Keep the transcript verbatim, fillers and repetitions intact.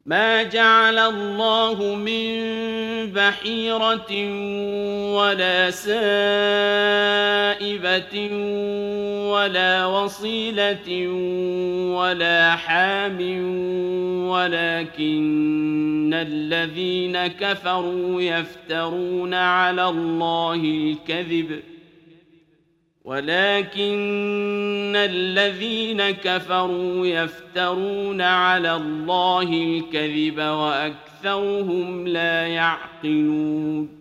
ما جعل الله من بحيرة ولا سائبة ولا وصيلة ولا حام ولكن الذين كفروا يفترون على الله الكذب ولكن الذين كفروا يفترون على الله الكذب وأكثرهم لا يعقلون